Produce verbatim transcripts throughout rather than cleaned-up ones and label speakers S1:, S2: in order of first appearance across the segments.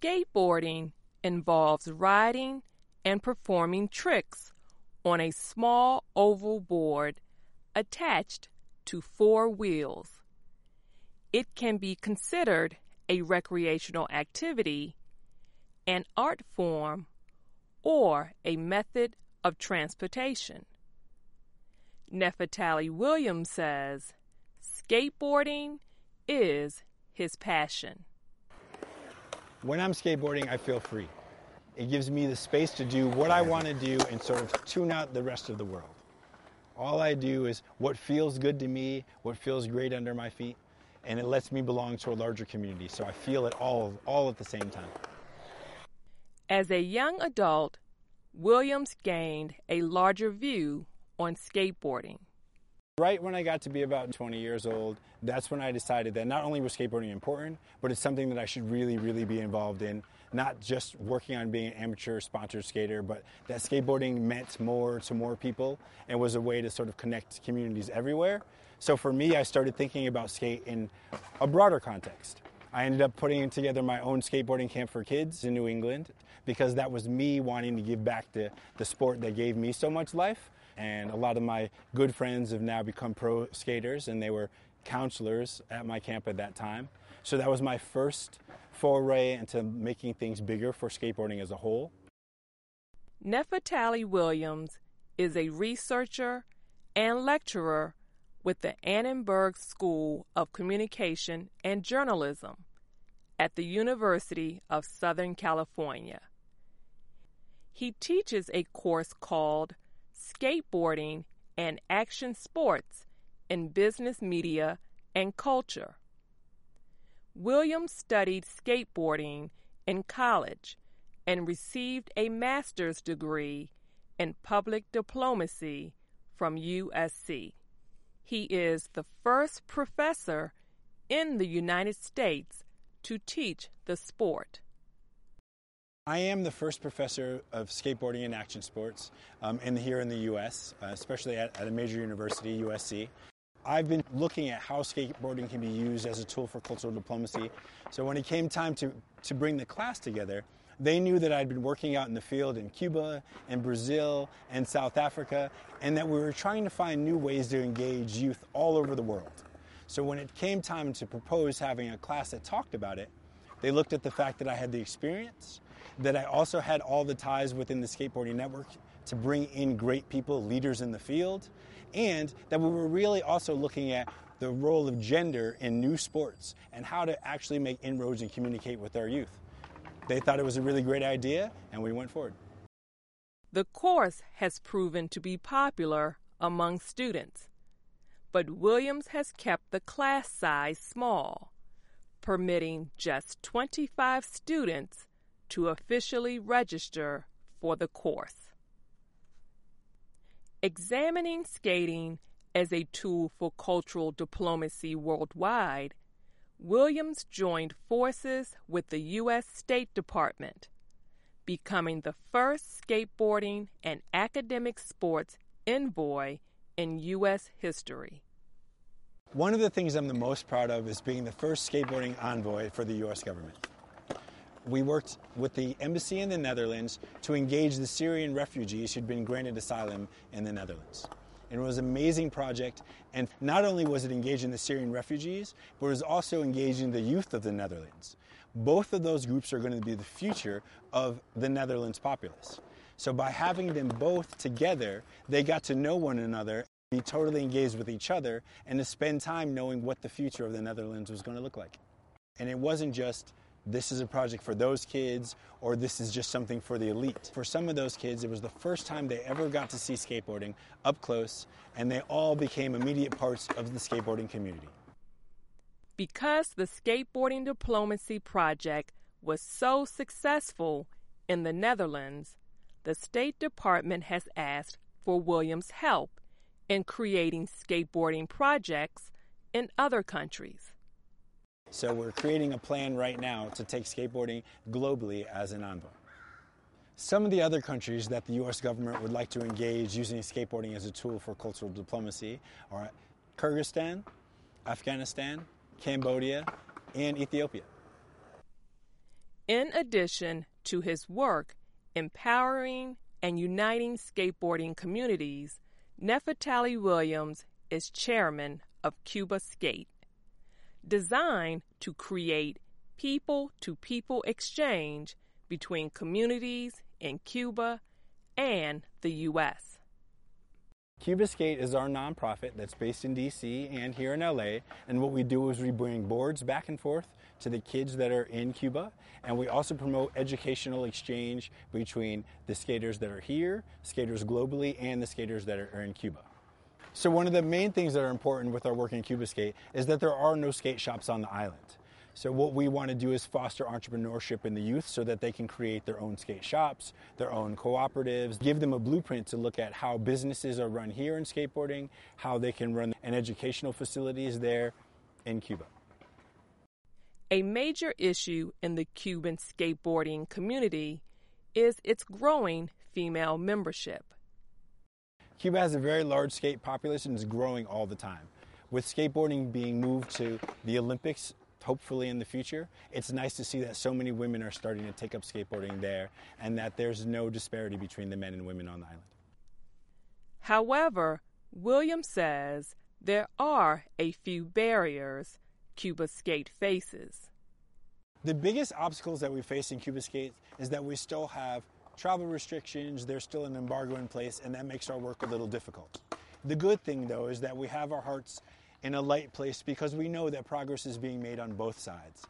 S1: Skateboarding involves riding and performing tricks on a small oval board attached to four wheels. It can be considered a recreational activity, an art form, or a method of transportation. Nefertali Williams says skateboarding is his passion.
S2: When I'm skateboarding, I feel free. It gives me the space to do what I want to do and sort of tune out the rest of the world. All I do is what feels good to me, what feels great under my feet, and it lets me belong to a larger community, so I feel it all, all at the same time.
S1: As a young adult, Williams gained a larger view on skateboarding.
S2: Right when I got to be about twenty years old, that's when I decided that not only was skateboarding important, but it's something that I should really, really be involved in. Not just working on being an amateur sponsored skater, but that skateboarding meant more to more people and was a way to sort of connect communities everywhere. So for me, I started thinking about skate in a broader context. I ended up putting together my own skateboarding camp for kids in New England because that was me wanting to give back to the sport that gave me so much life. And a lot of my good friends have now become pro skaters, and they were counselors at my camp at that time. So that was my first foray into making things bigger for skateboarding as a whole.
S1: Nefertali Williams is a researcher and lecturer with the Annenberg School of Communication and Journalism at the University of Southern California. He teaches a course called Skateboarding and Action Sports in Business Media and Culture. Williams studied skateboarding in college and received a master's degree in public diplomacy from U S C. He is the first professor in the United States to teach the sport.
S2: I am the first professor of skateboarding and action sports um, in, here in the U S, uh, especially at, at a major university, U S C. I've been looking at how skateboarding can be used as a tool for cultural diplomacy. So when it came time to, to bring the class together, they knew that I'd been working out in the field in Cuba and Brazil and South Africa, and that we were trying to find new ways to engage youth all over the world. So when it came time to propose having a class that talked about it, they looked at the fact that I had the experience, that I also had all the ties within the skateboarding network to bring in great people, leaders in the field, and that we were really also looking at the role of gender in new sports and how to actually make inroads and communicate with our youth. They thought it was a really great idea, and we went forward.
S1: The course has proven to be popular among students, but Williams has kept the class size small, permitting just twenty-five students to officially register for the course. Examining skating as a tool for cultural diplomacy worldwide, Williams joined forces with the U S State Department, becoming the first skateboarding and academic sports envoy in U S history.
S2: One of the things I'm the most proud of is being the first skateboarding envoy for the U S government. We worked with the embassy in the Netherlands to engage the Syrian refugees who'd been granted asylum in the Netherlands. And it was an amazing project, and not only was it engaging the Syrian refugees, but it was also engaging the youth of the Netherlands. Both of those groups are going to be the future of the Netherlands populace. So by having them both together, they got to know one another, be totally engaged with each other, and to spend time knowing what the future of the Netherlands was going to look like. And it wasn't just, this is a project for those kids, or this is just something for the elite. For some of those kids, it was the first time they ever got to see skateboarding up close, and they all became immediate parts of the skateboarding community.
S1: Because the Skateboarding Diplomacy Project was so successful in the Netherlands, the State Department has asked for Williams' help in creating skateboarding projects in other countries.
S2: So we're creating a plan right now to take skateboarding globally as an envoy. Some of the other countries that the U S government would like to engage using skateboarding as a tool for cultural diplomacy are Kyrgyzstan, Afghanistan, Cambodia, and Ethiopia.
S1: In addition to his work empowering and uniting skateboarding communities, Nefertali Williams is chairman of Cuba Skate, designed to create people-to-people exchange between communities in Cuba and the U S
S2: Cuba Skate is our nonprofit that's based in D C and here in L A, and what we do is we bring boards back and forth to the kids that are in Cuba, and we also promote educational exchange between the skaters that are here, skaters globally, and the skaters that are in Cuba. So one of the main things that are important with our work in Cuba Skate is that there are no skate shops on the island. So what we want to do is foster entrepreneurship in the youth so that they can create their own skate shops, their own cooperatives, give them a blueprint to look at how businesses are run here in skateboarding, how they can run an educational facilities there in Cuba.
S1: A major issue in the Cuban skateboarding community is its growing female membership.
S2: Cuba has a very large skate population and is growing all the time. With skateboarding being moved to the Olympics, hopefully in the future, it's nice to see that so many women are starting to take up skateboarding there and that there's no disparity between the men and women on the island.
S1: However, Williams says there are a few barriers Cuba Skate faces.
S2: The biggest obstacles that we face in Cuba Skate is that we still have travel restrictions, there's still an embargo in place, and that makes our work a little difficult. The good thing, though, is that we have our hearts in a light place because we know that progress is being made on both sides.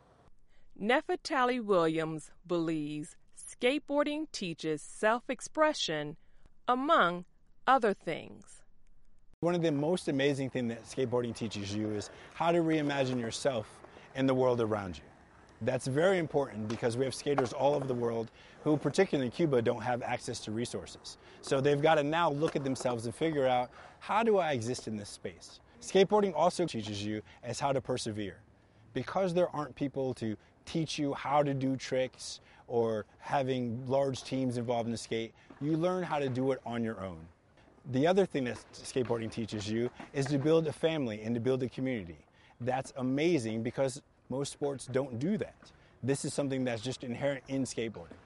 S1: Nefertali Williams believes skateboarding teaches self-expression, among other things.
S2: One of the most amazing things that skateboarding teaches you is how to reimagine yourself in the world around you. That's very important because we have skaters all over the world who, particularly in Cuba, don't have access to resources. So they've got to now look at themselves and figure out, how do I exist in this space? Skateboarding also teaches you as how to persevere. Because there aren't people to teach you how to do tricks or having large teams involved in the skate, you learn how to do it on your own. The other thing that skateboarding teaches you is to build a family and to build a community. That's amazing because most sports don't do that. This is something that's just inherent in skateboarding.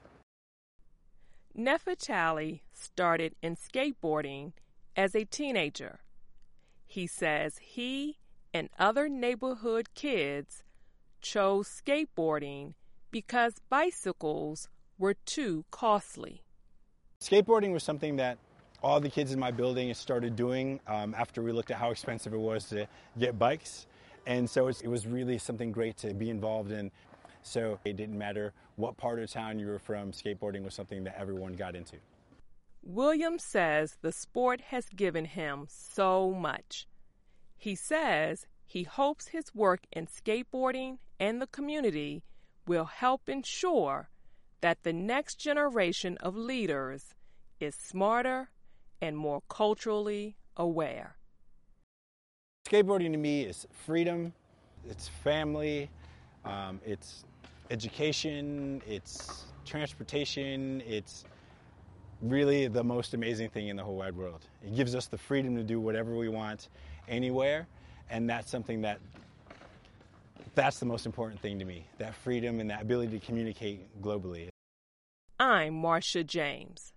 S1: Nefertali started in skateboarding as a teenager. He says he and other neighborhood kids chose skateboarding because bicycles were too costly.
S2: Skateboarding was something that all the kids in my building started doing um, after we looked at how expensive it was to get bikes. And so it was really something great to be involved in. So it didn't matter what part of town you were from, skateboarding was something that everyone got into.
S1: Williams says the sport has given him so much. He says he hopes his work in skateboarding and the community will help ensure that the next generation of leaders is smarter and more culturally aware.
S2: Skateboarding to me is freedom, it's family, um, it's education, it's transportation, it's really the most amazing thing in the whole wide world. It gives us the freedom to do whatever we want anywhere, and that's something that, that's the most important thing to me, that freedom and that ability to communicate globally.
S1: I'm Marcia James.